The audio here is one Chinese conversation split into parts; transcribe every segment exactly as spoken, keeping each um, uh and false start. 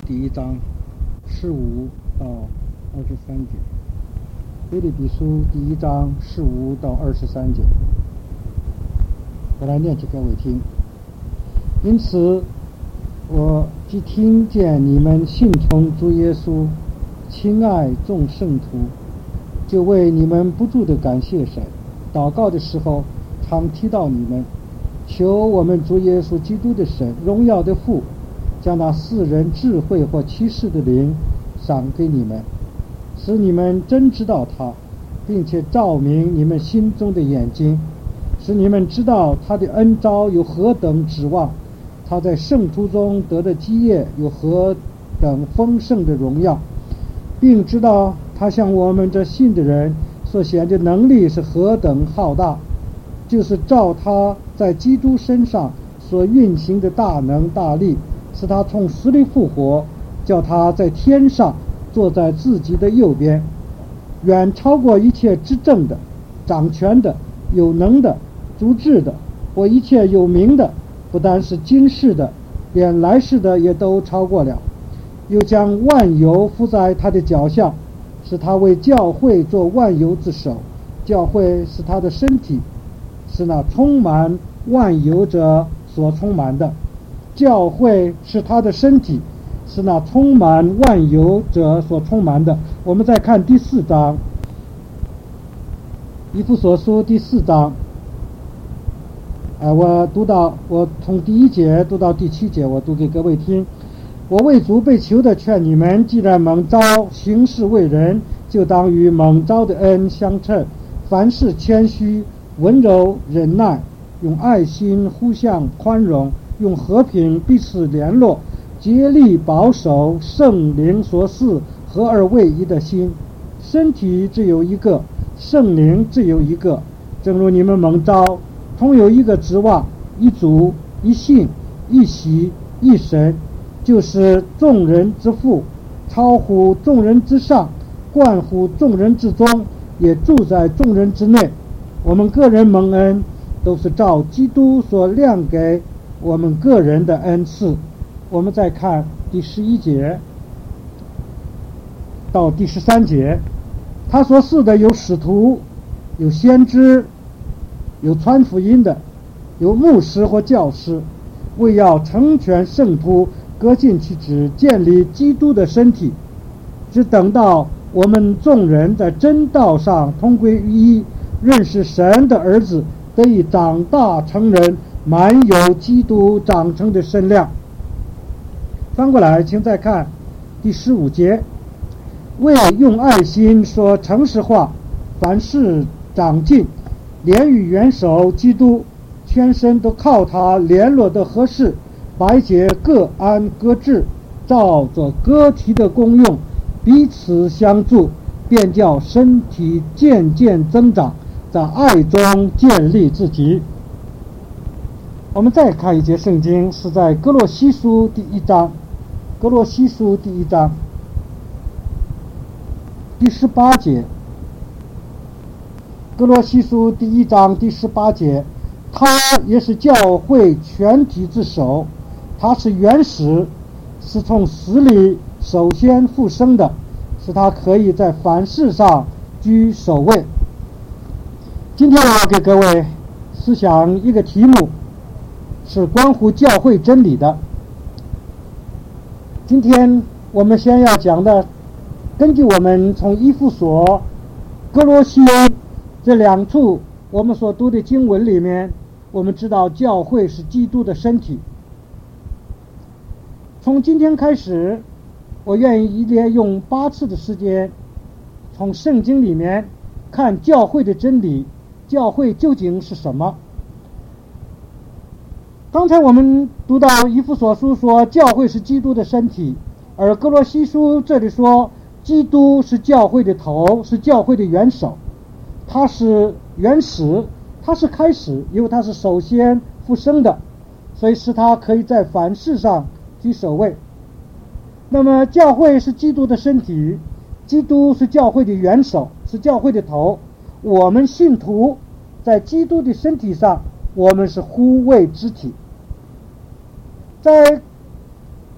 第一章十五到二十三节，腓立比书第一章十五到二十三节，我来念给各位听。因此，我既听见你们信从主耶稣，亲爱众圣徒，就为你们不住地感谢神。祷告的时候，常提到你们，求我们主耶稣基督的神，荣耀的父，将那世人智慧或启示的灵赏给你们，使你们真知道他，并且照明你们心中的眼睛，使你们知道他的恩召有何等指望，他在圣徒中得的基业有何等丰盛的荣耀，并知道他向我们这信的人所显的能力是何等浩大，就是照他在基督身上所运行的大能大力，使他从死里复活，叫他在天上坐在自己的右边，远超过一切执政的、掌权的、有能的、主治的或一切有名的，不单是今世的，连来世的也都超过了。又将万有伏在他的脚下，使他为教会做万有之首。教会是他的身体，是那充满万有者所充满的。教会是他的身体，是那充满万有者所充满的。我们再看第四章，以弗所书第四章，呃，我读到我从第一节读到第七节，我读给各位听。我为主被囚的劝你们，既然蒙召行事为人，就当与蒙召的恩相称，凡事谦虚、温柔、忍耐，用爱心互相宽容，用和平彼此联络，竭力保守圣灵所赐合而为一的心。身体只有一个，圣灵只有一个，正如你们蒙召同有一个指望，一主、一信、一喜、一神，就是众人之父，超乎众人之上，冠乎众人之中，也住在众人之内。我们个人蒙恩，都是照基督所量给我们个人的恩赐。我们再看第十一节到第十三节，他所赐的有使徒，有先知，有传福音的，有牧师或教师，为要成全圣徒，各尽其职，建立基督的身体，只等到我们众人在真道上同归于一，认识神的儿子，得以长大成人，满有基督长成的身量。翻过来请再看第十五节，为用爱心说诚实话，凡事长进，连与元首基督，全身都靠他联络的合适，百节各安各治，照着个体的功用彼此相助，便叫身体渐渐增长，在爱中建立自己。我们再看一节圣经，是在哥罗西书第一章，哥罗西书第一章第十八节，哥罗西书第一章第十八节，他也是教会全体之首，他是原始，是从死里首先复生的，使他可以在凡事上居首位。今天我要给各位思想一个题目，是关乎教会真理的。今天我们先要讲的，根据我们从以弗所、哥罗西这两处我们所读的经文里面，我们知道教会是基督的身体。从今天开始，我愿意一连用八次的时间，从圣经里面看教会的真理，教会究竟是什么。刚才我们读到以弗所书说教会是基督的身体，而哥罗西书这里说基督是教会的头，是教会的元首，他是原始，他是开始，因为他是首先复生的，所以使他可以在凡事上居首位。那么教会是基督的身体，基督是教会的元首，是教会的头，我们信徒在基督的身体上，我们是互为肢体。在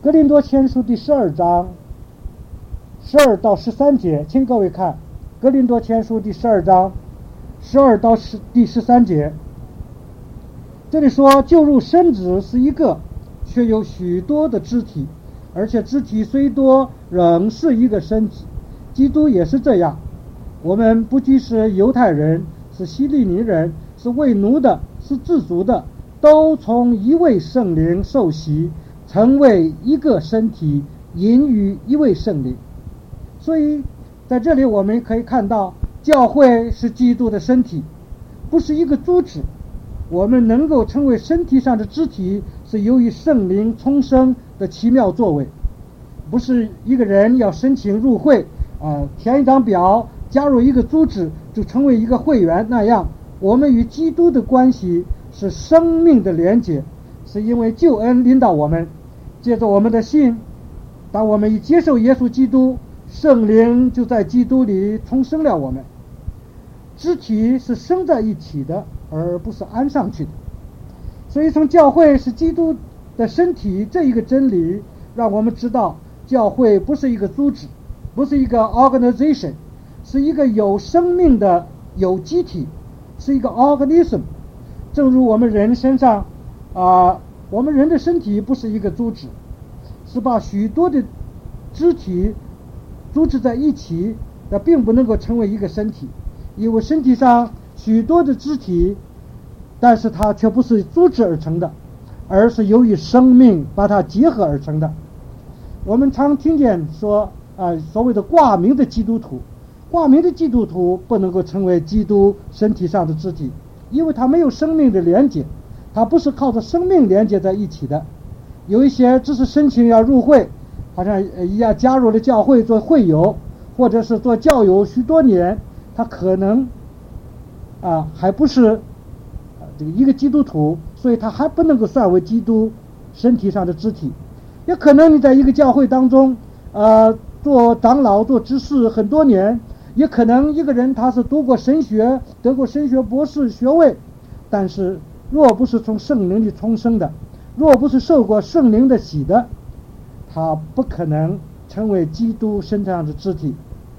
哥林多前书第十二章十二到十三节，请各位看哥林多前书第十二章十二到十第十三节。这里说，就如身子是一个，却有许多的肢体，而且肢体虽多，仍是一个身体。基督也是这样。我们不拘是犹太人，是希利尼人，是为奴的，是自主的，都从一位圣灵受洗，成为一个身体，引于一位圣灵。所以在这里我们可以看到，教会是基督的身体，不是一个组织。我们能够成为身体上的肢体，是由于圣灵重生的奇妙作为，不是一个人要申请入会，呃，填一张表，加入一个组织就成为一个会员那样。我们与基督的关系是生命的连结，是因为救恩领导我们，借着我们的信，当我们一接受耶稣基督，圣灵就在基督里重生了我们。肢体是生在一起的，而不是安上去的。所以从教会是基督的身体这一个真理，让我们知道教会不是一个组织，不是一个 organization， 是一个有生命的有机体，是一个 organism。 正如我们人身上啊、呃，我们人的身体不是一个组织，是把许多的肢体组织在一起，但并不能够成为一个身体。因为身体上许多的肢体，但是它却不是组织而成的，而是由于生命把它结合而成的。我们常听见说啊、呃，所谓的挂名的基督徒，挂名的基督徒不能够成为基督身体上的肢体，因为它没有生命的连接，它不是靠着生命连接在一起的。有一些只是申请要入会，好像一样加入了教会做会友，或者是做教友许多年，他可能啊还不是、啊、这个一个基督徒，所以他还不能够算为基督身体上的肢体。也可能你在一个教会当中呃做长老做执事很多年，也可能一个人他是读过神学，得过神学博士学位，但是若不是从圣灵里重生的，若不是受过圣灵的洗的，他不可能成为基督身体上的肢体。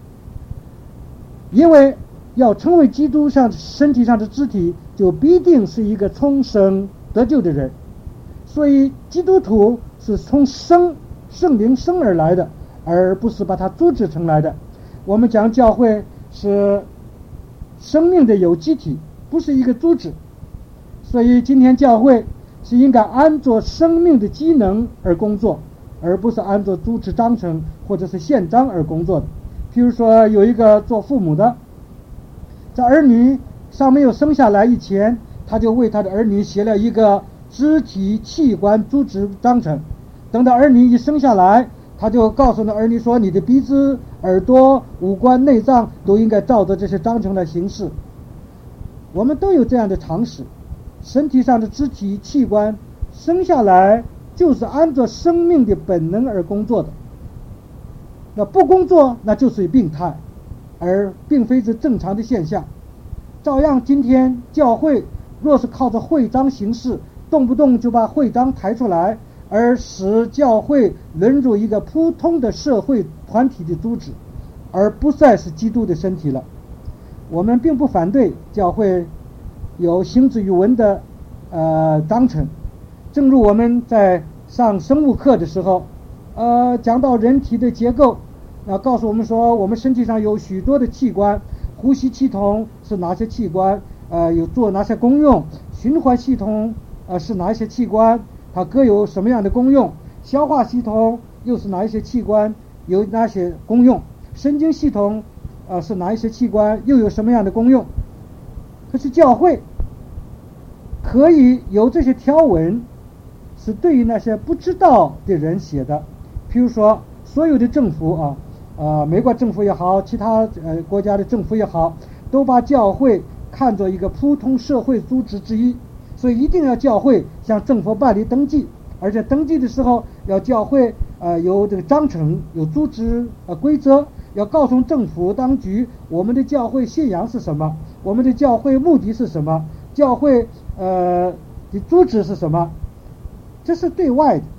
因为要成为基督上身体上的肢体，就必定是一个重生得救的人。所以基督徒是从生圣灵生而来的，而不是把它组织成来的。我们讲教会是生命的有机体，不是一个组织。所以今天教会是应该按照生命的机能而工作，而不是按照组织章程或者是宪章而工作的。譬如说有一个做父母的，在儿女尚没有生下来以前，他就为他的儿女写了一个肢体器官组织章程。等到儿女一生下来，他就告诉那儿女说，你的鼻子、耳朵、五官、内脏都应该照着这些章程来行事。我们都有这样的常识，身体上的肢体器官生下来就是按照生命的本能而工作的，那不工作那就是病态，而并非是正常的现象。照样今天教会若是靠着会章行事，动不动就把会章抬出来，而使教会沦入一个普通的社会团体的组织，而不再是基督的身体了。我们并不反对教会有行之于文的呃章程，正如我们在上生物课的时候呃讲到人体的结构，那告诉我们说，我们身体上有许多的器官，呼吸系统是哪些器官，呃，有做哪些功用，循环系统呃是哪一些器官，它各有什么样的功用，消化系统又是哪一些器官，有哪些功用，神经系统呃是哪一些器官，又有什么样的功用。可是教会可以有这些条文，是对于那些不知道的人写的。譬如说所有的政府啊呃，美国政府也好，其他呃国家的政府也好，都把教会看作一个普通社会组织之一，所以一定要教会向政府办理登记，而且登记的时候要教会呃有这个章程，有组织呃规则，要告诉政府当局我们的教会信仰是什么，我们的教会目的是什么，教会呃的组织是什么，这是对外的。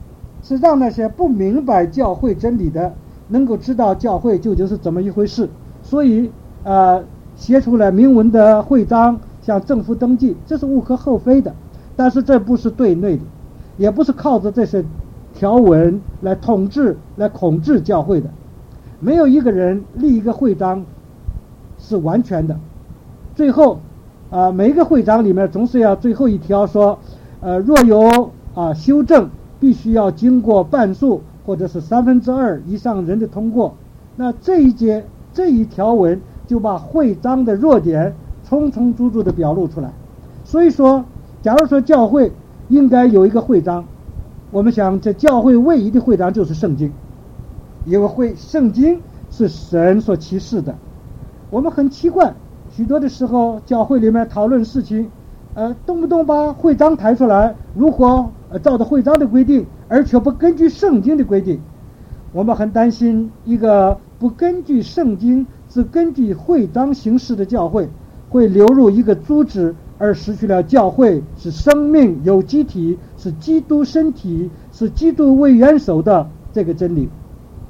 是让那些不明白教会真理的能够知道教会究竟是怎么一回事。所以呃，写出来明文的会章，向政府登记，这是无可厚非的。但是这不是对内的，也不是靠着这些条文来统治、来控制教会的。没有一个人立一个会章是完全的。最后啊、呃，每一个会章里面总是要最后一条说，呃，若有啊修正，必须要经过半数或者是三分之二以上人的通过。那这一节这一条文就把会章的弱点充充足足的表露出来。所以说，假如说教会应该有一个会章，我们想这教会唯一的会章就是圣经，因为会圣经是神所启示的。我们很奇怪，许多的时候教会里面讨论事情，呃，动不动把会章抬出来，如何呃照着会章的规定，而却不根据圣经的规定。我们很担心一个不根据圣经，只根据会章行事的教会，会流入一个组织，而失去了教会是生命有机体，是基督身体，是基督为元首的这个真理。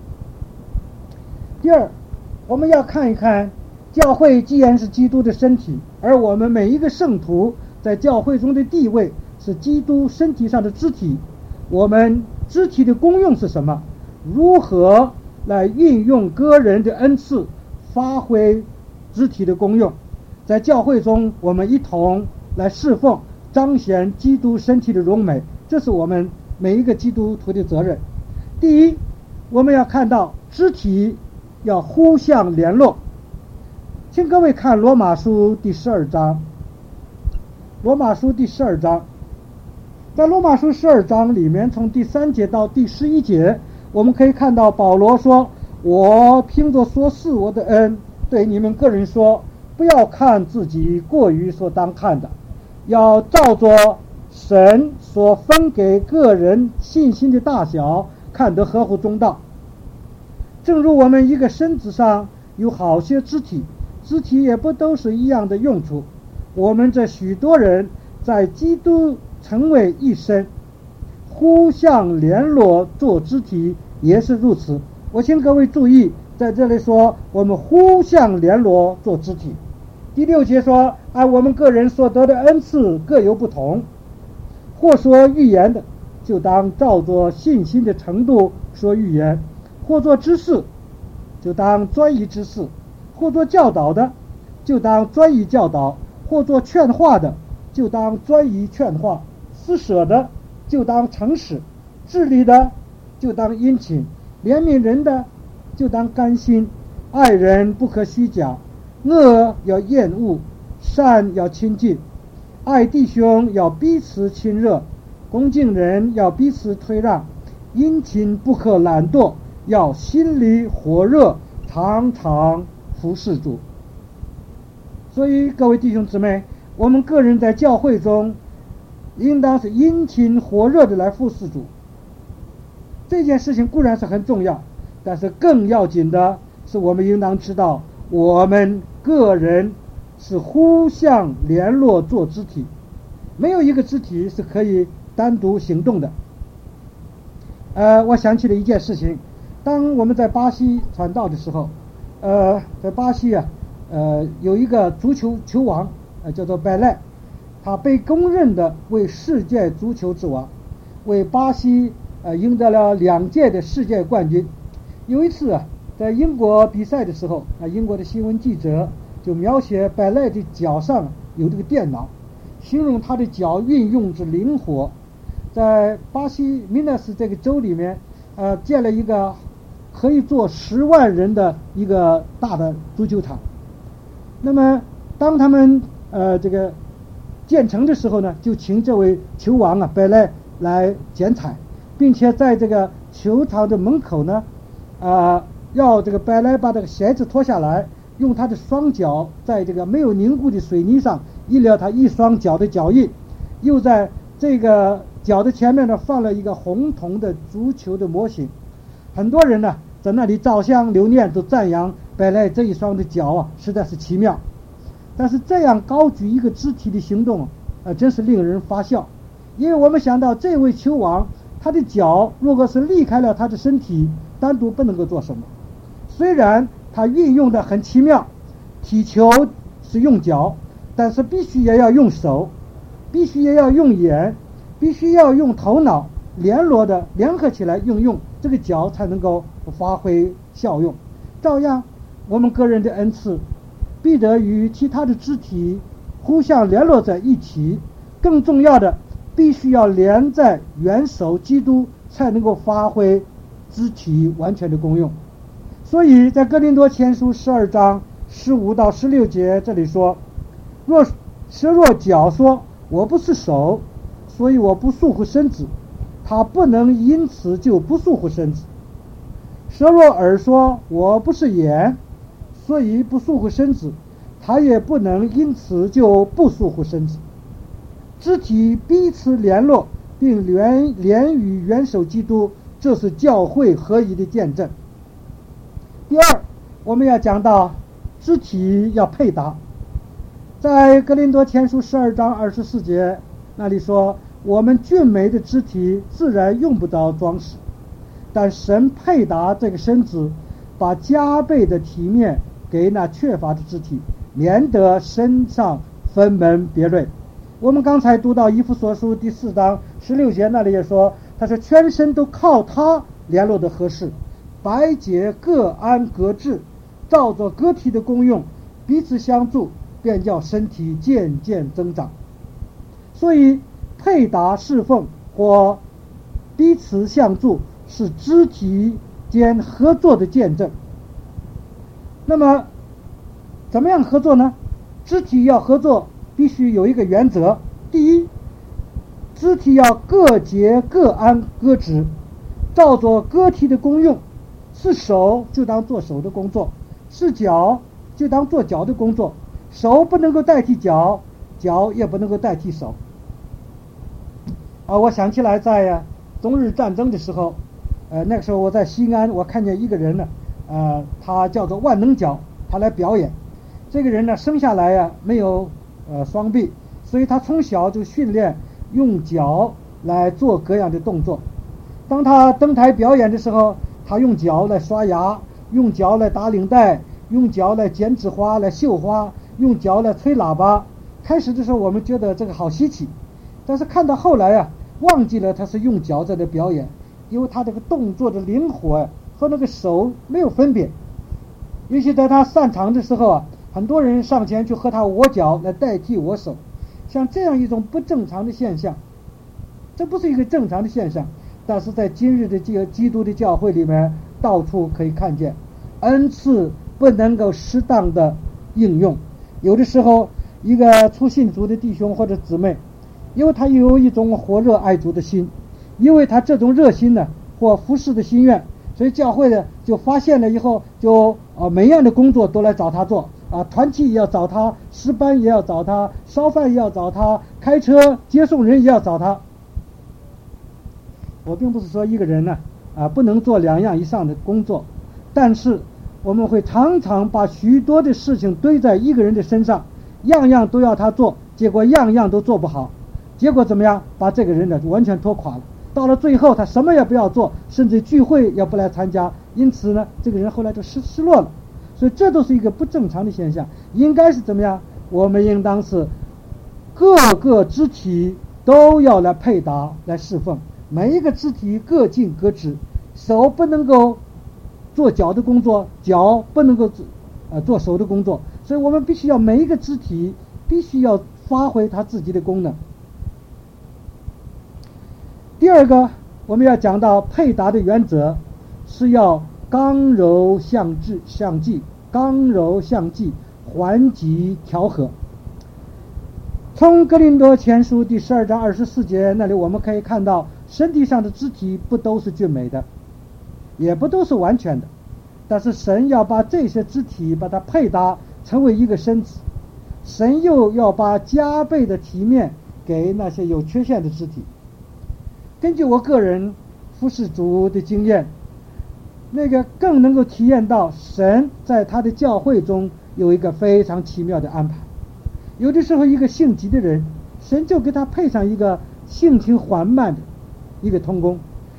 第二，我们要看一看，教会既然是基督的身体，而我们每一个圣徒在教会中的地位是基督身体上的肢体，我们肢体的功用是什么？如何来运用个人的恩赐，发挥肢体的功用？在教会中，我们一同来侍奉，彰显基督身体的荣美，这是我们每一个基督徒的责任。第一，我们要看到肢体要互相联络。请各位看罗马书第十二章。罗马书第十二章，在罗马书十二章里面，从第三节到第十一节，我们可以看到保罗说，我凭着所赐我的恩，对你们个人说，不要看自己过于所当看的，要照着神所分给个人信心的大小，看得合乎中道。正如我们一个身子上有好些肢体，肢体也不都是一样的用处。我们这许多人在基督成为一身，互相联络做肢体也是如此。我请各位注意，在这里说我们互相联络做肢体。第六节说，按我们个人所得的恩赐各有不同，或说预言的，就当照着信心的程度说预言；或做知识，就当专一知识；或做教导的，就当专一教导；或做劝化的，就当专一劝化；施舍的，就当诚实；治理的，就当殷勤；怜悯人的，就当甘心；爱人不可虚假，恶要厌恶，善要亲近；爱弟兄要彼此亲热，恭敬人要彼此推让，殷勤不可懒惰，要心里火热，常常服侍主。所以各位弟兄姊妹，我们个人在教会中应当是殷勤火热的来服侍主。这件事情固然是很重要，但是更要紧的是，我们应当知道，我们个人是互相联络做肢体，没有一个肢体是可以单独行动的。呃，我想起了一件事情，当我们在巴西传道的时候，呃，在巴西啊，呃，有一个足球球王，呃，叫做贝莱，他被公认的为世界足球之王，为巴西呃赢得了两届的世界冠军。有一次啊，在英国比赛的时候，啊，英国的新闻记者就描写贝莱的脚上有这个电脑，形容他的脚运用之灵活。在巴西米纳斯这个州里面，呃，建了一个可以坐十万人的一个大的足球场。那么，当他们呃这个建成的时候呢，就请这位球王啊贝莱来剪彩，并且在这个球场的门口呢，啊、呃，要这个贝莱把这个鞋子脱下来，用他的双脚在这个没有凝固的水泥上印了他一双脚的脚印，又在这个脚的前面呢放了一个红铜的足球的模型。很多人呢在那里照相留念，都赞扬贝莱这一双的脚啊实在是奇妙。但是这样高举一个肢体的行动，呃，真是令人发笑。因为我们想到这位球王， 他的脚如果是离开了他的身体，单独不能够做什么。虽然他运用的很奇妙，踢球是用脚，但是必须也要用手，必须也要用眼，必须要用头脑联络的联合起来运用，这个脚才能够发挥效用。照样我们个人的恩赐必得与其他的肢体互相联络在一起，更重要的必须要连在元首基督，才能够发挥肢体完全的功用。所以在哥林多前书十二章十五到十六节这里说，若蛇若脚说我不是手，所以我不束缚身子，他不能因此就不束缚身子。蛇若耳说我不是眼，所以不束缚身子，他也不能因此就不束缚身子。肢体彼此联络并连连于元首基督，这是教会合一的见证。第二，我们要讲到肢体要配搭。在哥林多前书十二章二十四节那里说，我们俊美的肢体自然用不着装饰，但神配搭这个身子，把加倍的体面给那缺乏的肢体，免得身上分门别类。我们刚才读到以弗所书第四章十六节那里也说，他说全身都靠他联络的合适，百节各安各治，照着个体的功用彼此相助，便叫身体渐渐增长。所以配搭侍奉或彼此相助是肢体间合作的见证。那么怎么样合作呢？肢体要合作必须有一个原则。第一，肢体要各节各安各职，照着个体的功用，是手就当做手的工作，是脚就当做脚的工作，手不能够代替脚，脚也不能够代替手。啊，我想起来在、啊、中日战争的时候，呃，那个时候我在西安，我看见一个人呢，呃，他叫做万能脚，他来表演。这个人呢，生下来呀、啊、没有呃双臂，所以他从小就训练用脚来做各样的动作。当他登台表演的时候，他用脚来刷牙，用脚来打领带，用脚来剪纸花来绣花，用脚来吹喇叭。开始的时候我们觉得这个好稀奇，但是看到后来啊，忘记了他是用脚在这表演，因为他这个动作的灵活和那个手没有分别。尤其在他擅长的时候啊，很多人上前去和他握脚来代替握手，像这样一种不正常的现象，这不是一个正常的现象，但是在今日的这个基督的教会里面到处可以看见。恩赐不能够适当的应用，有的时候一个初信主的弟兄或者姊妹，因为他有一种火热爱主的心，因为他这种热心呢或服侍的心愿，所以教会呢就发现了以后，就呃每样的工作都来找他做啊，团契也要找他，诗班也要找他，烧饭也要找他，开车接送人也要找他。我并不是说一个人呢啊不能做两样以上的工作，但是我们会常常把许多的事情堆在一个人的身上，样样都要他做，结果样样都做不好，结果怎么样？把这个人呢完全拖垮了。到了最后他什么也不要做，甚至聚会也不来参加，因此呢这个人后来就失失落了。所以这都是一个不正常的现象。应该是怎么样？我们应当是各个肢体都要来配搭来侍奉，每一个肢体各尽各职，手不能够做脚的工作，脚不能够呃做手的工作，所以我们必须要每一个肢体必须要发挥它自己的功能。第二个，我们要讲到配搭的原则是要刚柔相济，相济，刚柔相济，缓急调和。从哥林多前书第十二章二十四节那里我们可以看到，身体上的肢体不都是俊美的，也不都是完全的，但是神要把这些肢体把它配搭成为一个身子，神又要把加倍的体面给那些有缺陷的肢体。根据我个人服侍主的经验，那个更能够体验到神在他的教会中有一个非常奇妙的安排。有的时候一个性急的人，神就给他配上一个性情缓慢的一个同工，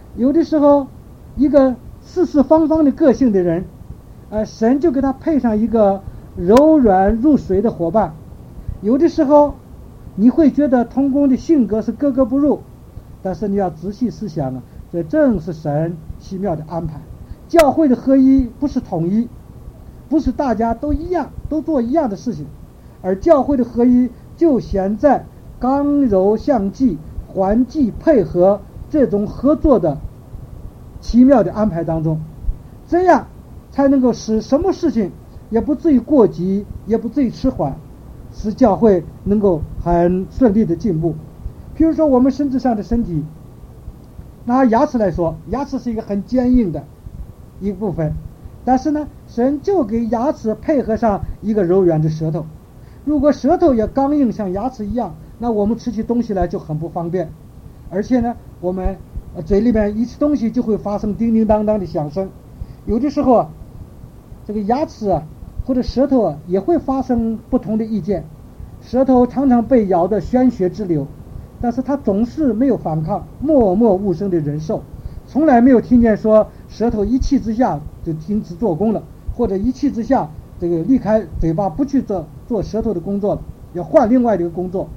有的时候一个四四方方的个性的人，呃，神就给他配上一个柔软入水的伙伴。有的时候你会觉得同工的性格是格格不入，但是你要仔细思想啊，这正是神奇妙的安排。教会的合一不是统一，不是大家都一样都做一样的事情，而教会的合一就显在刚柔相济、环济配合这种合作的奇妙的安排当中，这样才能够使什么事情也不至于过急，也不至于迟缓，使教会能够很顺利的进步。譬如说我们身体上的身体，拿牙齿来说，牙齿是一个很坚硬的一部分，但是呢，神就给牙齿配合上一个柔软的舌头。如果舌头也刚硬像牙齿一样，那我们吃起东西来就很不方便，而且呢，我们嘴里面一吃东西就会发生叮叮当当的响声。有的时候啊，这个牙齿啊或者舌头啊也会发生不同的意见。舌头常常被咬得鲜血直流，但是他总是没有反抗，默默无声的忍受，从来没有听见说舌头一气之下就停止做工了，或者一气之下这个离开嘴巴不去做做舌头的工作了，要换另外的一个工作。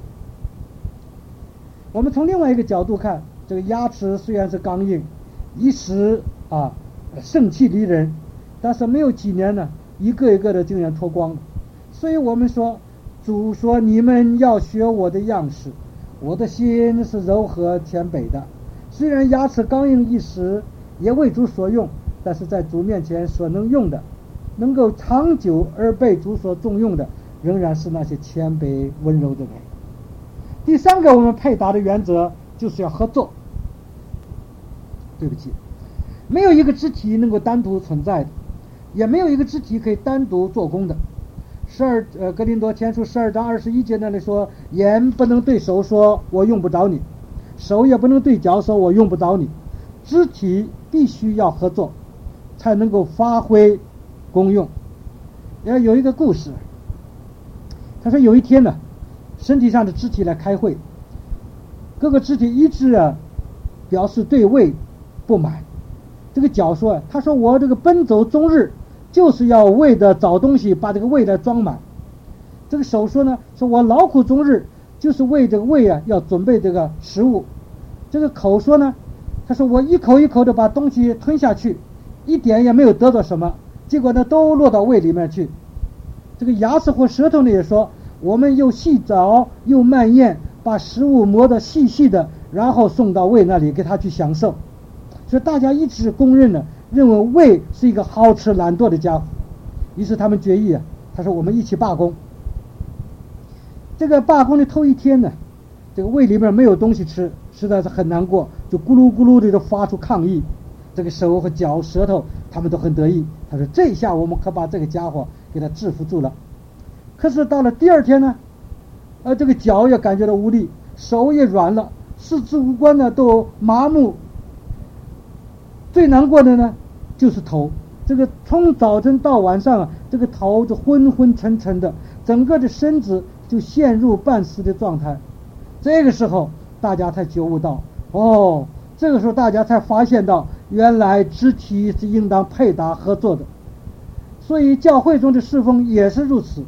我们从另外一个角度看，这个牙齿虽然是刚硬，一时啊盛气凌人，但是没有几年呢，一个一个的竟然脱光了。所以我们说，主说你们要学我的样式，我的心是柔和谦卑的。虽然牙齿刚硬一时，也为主所用，但是在主面前所能用的，能够长久而被主所重用的，仍然是那些谦卑温柔的人。第三个我们配搭的原则就是要合作。对不起，没有一个肢体能够单独存在的，也没有一个肢体可以单独做工的。十二呃哥林多前书十二章二十一节那里说，眼不能对手说我用不着你，手也不能对脚说我用不着你，肢体必须要合作才能够发挥功用。要有一个故事，他说有一天呢，身体上的肢体来开会，各个肢体一致啊表示对胃不满。这个脚说，他说我这个奔走终日就是要为的找东西把这个胃来装满。这个手说呢，说我劳苦终日就是为这个胃啊要准备这个食物。这个口说呢，他说我一口一口的把东西吞下去，一点也没有得到什么，结果呢都落到胃里面去。这个牙齿或舌头呢也说，我们又细嚼又慢咽，把食物磨得细细的，然后送到胃那里给他去享受。所以大家一致公认呢，认为胃是一个好吃懒惰的家伙。于是他们决议啊，他说我们一起罢工。这个罢工的头一天呢，这个胃里面没有东西吃，实在是很难过，就咕噜咕噜的都发出抗议。这个手和脚舌头他们都很得意，他说这一下我们可把这个家伙给他制服住了。可是到了第二天呢，呃，这个脚也感觉到无力，手也软了，四肢五官呢都麻木。最难过的呢就是头，这个从早晨到晚上啊，这个头就昏昏沉沉的，整个的身子就陷入半死的状态。这个时候大家才觉悟到，哦，这个时候大家才发现到，原来肢体是应当配搭合作的。所以教会中的侍奉也是如此，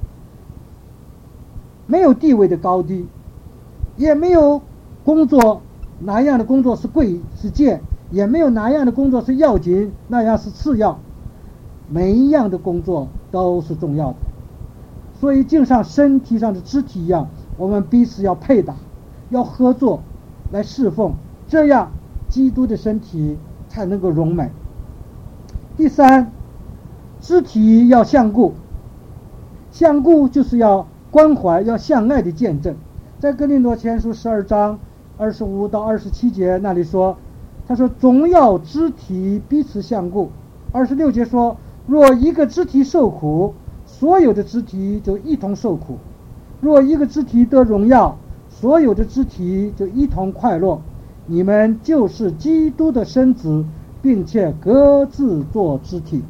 没有地位的高低，也没有工作哪样的工作是贵是贱，也没有哪样的工作是要紧，那样是次要，每一样的工作都是重要的。所以就像身体上的肢体一样，我们彼此要配搭，要合作来侍奉，这样基督的身体才能够荣美。第三，肢体要相顾，相顾就是要关怀，要相爱的见证。在哥林多前书十二章二十五到二十七节那里说，他说总要肢体彼此相顾。二十六节说，若一个肢体受苦，所有的肢体就一同受苦；若一个肢体得荣耀，所有的肢体就一同快乐。你们就是基督的身子，并且各自做肢体。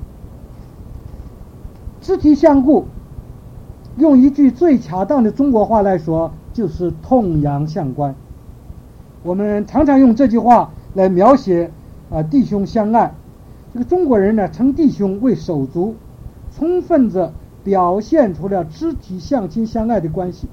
肢体相顾，用一句最恰当的中国话来说，就是痛痒相关。我们常常用这句话来描写啊弟兄相爱。这个中国人呢称弟兄为手足，充分地表现出了肢体相亲相爱的关系。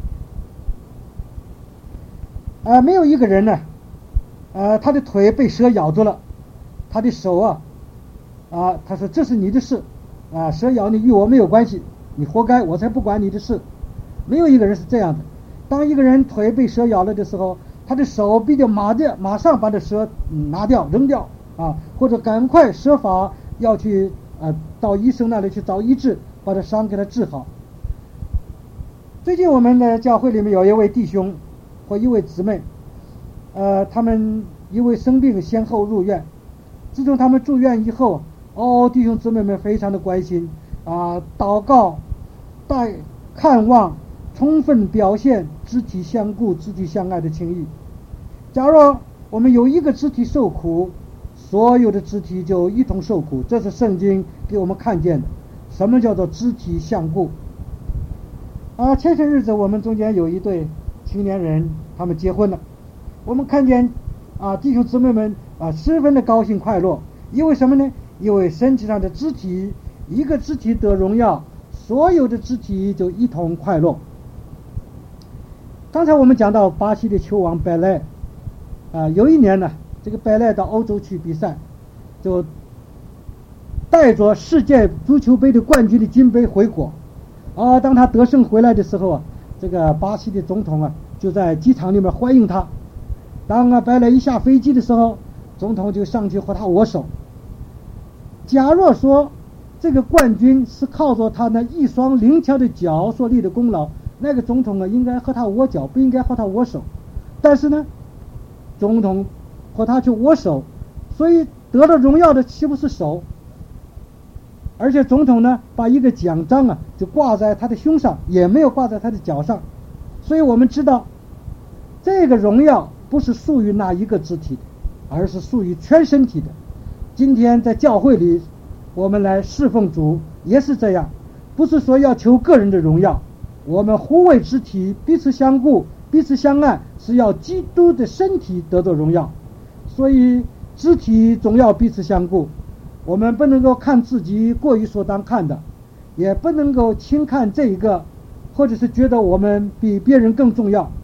啊，没有一个人呢，呃，他的腿被蛇咬住了，他的手啊，啊，他说这是你的事，啊，蛇咬你与我没有关系，你活该，我才不管你的事。没有一个人是这样的。当一个人腿被蛇咬了的时候，他的手必须马掉，马上把这蛇拿掉扔掉啊，或者赶快设法要去啊到医生那里去找医治，把这伤给他治好。最近我们的教会里面有一位弟兄或一位姊妹，呃，他们因为生病先后入院。自从他们住院以后，哦，弟兄姊妹们非常的关心啊，祷告、带看望，充分表现肢体相顾、肢体相爱的情谊。假如我们有一个肢体受苦，所有的肢体就一同受苦，这是圣经给我们看见的。什么叫做肢体相顾？啊，前些日子我们中间有一对青年人，他们结婚了。我们看见啊，弟兄姊妹们啊，十分的高兴快乐。因为什么呢？因为身体上的肢体，一个肢体得荣耀，所有的肢体就一同快乐。刚才我们讲到巴西的球王贝莱，啊，有一年呢，这个贝莱到欧洲去比赛，就带着世界足球杯的冠军的金杯回国。啊，当他得胜回来的时候啊，这个巴西的总统啊就在机场里面欢迎他。当啊贝莱一下飞机的时候，总统就上去和他握手。假若说这个冠军是靠着他那一双灵巧的脚所立的功劳，那个总统啊应该和他握脚，不应该和他握手。但是呢，总统和他去握手，所以得了荣耀的岂不是手？而且总统呢把一个奖章啊就挂在他的胸上，也没有挂在他的脚上。所以我们知道这个荣耀不是属于那一个肢体的，而是属于全身体的。今天在教会里我们来侍奉主也是这样，不是说要求个人的荣耀，我们互为肢体，彼此相顾，彼此相爱，是要基督的身体得到荣耀。所以肢体总要彼此相顾，我们不能够看自己过于所当看的，也不能够轻看这一个，或者是觉得我们比别人更重要。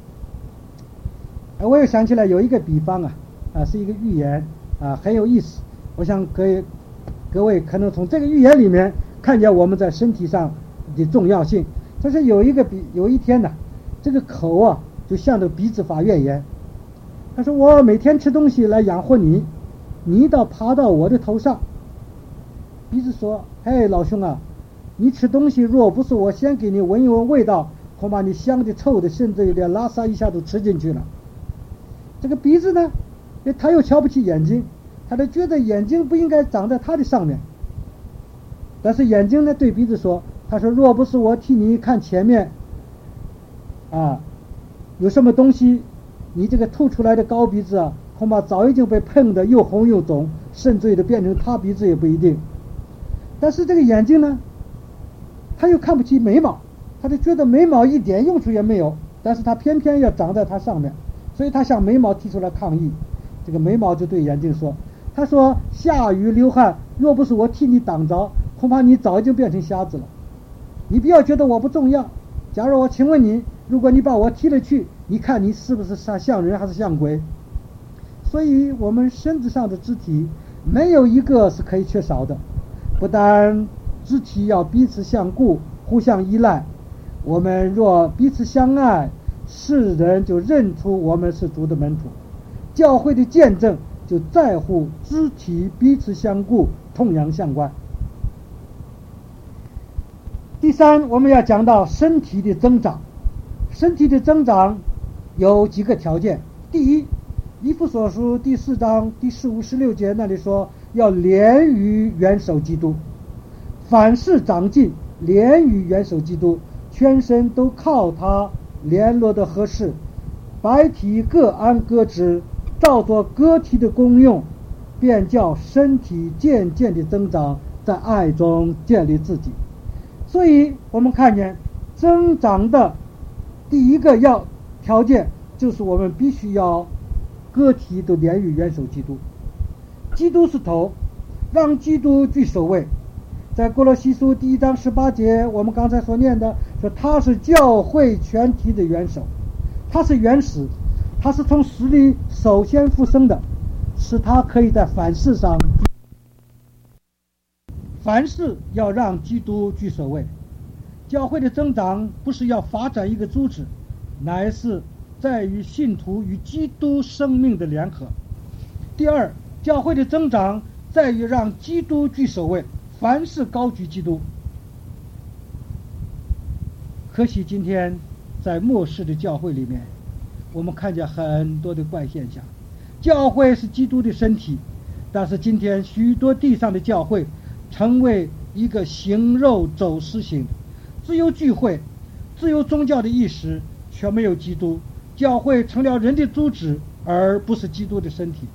我又想起来有一个比方啊，啊是一个寓言啊，很有意思。我想可以各位可能从这个寓言里面看见我们在身体上的重要性。就是有一个比有一天呢，这个口啊就向着鼻子发怨言，他说我每天吃东西来养活你，你倒爬到我的头上。鼻子说，嘿老兄啊，你吃东西若不是我先给你闻一闻味道，恐怕你香的臭的甚至有点拉撒一下都吃进去了。这个鼻子呢他又瞧不起眼睛，他就觉得眼睛不应该长在他的上面。但是眼睛呢对鼻子说，他说若不是我替你看前面啊有什么东西，你这个吐出来的高鼻子啊恐怕早已经被碰得又红又肿，甚至的变成塌鼻子也不一定。但是这个眼睛呢他又看不起眉毛，他就觉得眉毛一点用处也没有，但是他偏偏要长在他上面，所以他向眉毛提出来抗议。这个眉毛就对眼睛说，他说下雨流汗，若不是我替你挡着，恐怕你早已经变成瞎子了。你不要觉得我不重要，假如我请问你，如果你把我踢了去，你看你是不是像人还是像鬼？所以我们身子上的肢体没有一个是可以缺少的。不但肢体要彼此相顾，互相依赖，我们若彼此相爱，世人就认出我们是主的门徒。教会的见证就在乎肢体彼此相顾，同样相关。第三，我们要讲到身体的增长。身体的增长有几个条件。第一，以弗所书第四章第十五十六节那里说，要连于元首基督，凡事长进，连于元首基督，全身都靠他联络的合适，百体各安各职，照着个体的功用，便叫身体渐渐的增长，在爱中建立自己。所以我们看见增长的第一个要条件，就是我们必须要个体都连于元首基督。基督是头，让基督居首位。在哥罗西书第一章十八节，我们刚才所念的说，他是教会全体的元首，他是原始，他是从死里首先复生的，使他可以在凡事上，凡事要让基督居首位。教会的增长不是要发展一个组织，乃是在于信徒与基督生命的联合。第二，教会的增长在于让基督居首位，凡事高举基督。可惜今天在末世的教会里面，我们看见很多的怪现象。教会是基督的身体，但是今天许多地上的教会成为一个行肉走私型，只有聚会，只有宗教的意识，却没有基督。教会成了人的组织，而不是基督的身体。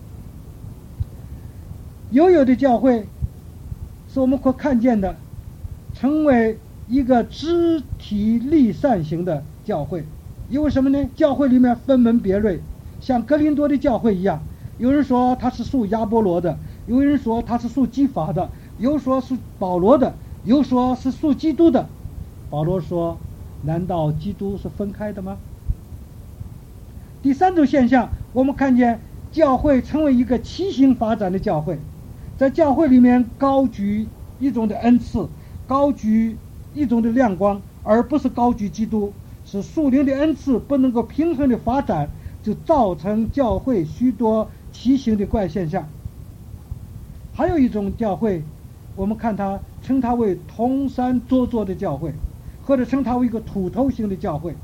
有有的教会是我们可看见的，成为一个肢体离散型的教会。因为什么呢？教会里面分门别类，像哥林多的教会一样，有人说他是属亚波罗的，有人说他是属基法的，有说是保罗的，有说是属基督的。保罗说，难道基督是分开的吗？第三种现象，我们看见教会成为一个畸形发展的教会，在教会里面高举一种的恩赐，高举一种的亮光，而不是高举基督，使属灵的恩赐不能够平衡的发展，就造成教会许多畸形的怪现象。还有一种教会，我们看它称它为铜山做作的教会，或者称它为一个土头型的教会，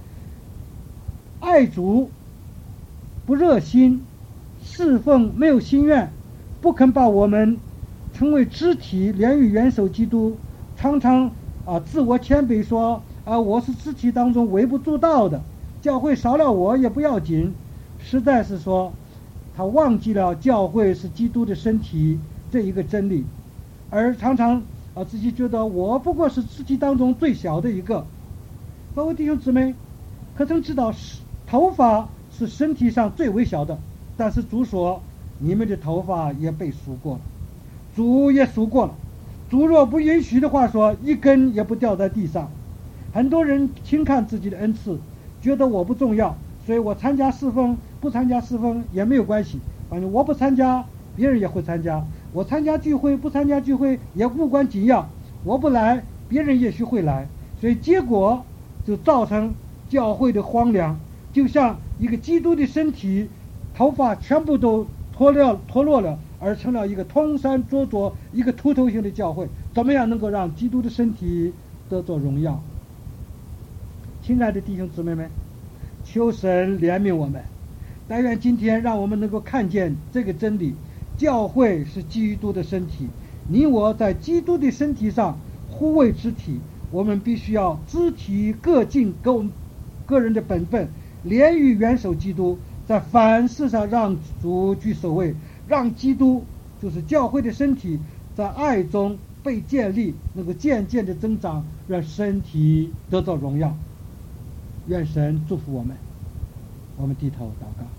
爱主不热心，侍奉没有心愿，不肯把我们成为肢体连于元首基督，常常啊自我谦卑说啊我是肢体当中微不足道的，教会少了我也不要紧，实在是说他忘记了教会是基督的身体这一个真理，而常常啊自己觉得我不过是肢体当中最小的一个。各位弟兄姊妹，可曾知道头发是身体上最微小的，但是主说你们的头发也被数过了，主也数过了，主若不允许的话说，一根也不掉在地上。很多人轻看自己的恩赐，觉得我不重要，所以我参加侍奉不参加侍奉也没有关系，反正我不参加别人也会参加，我参加聚会不参加聚会也无关紧要，我不来别人也许会来，所以结果就造成教会的荒凉，就像一个基督的身体头发全部都脱了脱落了，而成了一个通山做作一个秃头型的教会。怎么样能够让基督的身体得着荣耀？亲爱的弟兄姊妹们，求神怜悯我们，但愿今天让我们能够看见这个真理，教会是基督的身体，你我在基督的身体上互为肢体，我们必须要肢体各尽各个人的本分，连于元首基督，在凡事上让主居首位，让基督就是教会的身体在爱中被建立，能够渐渐的增长，让身体得到荣耀。愿神祝福我们，我们低头祷告。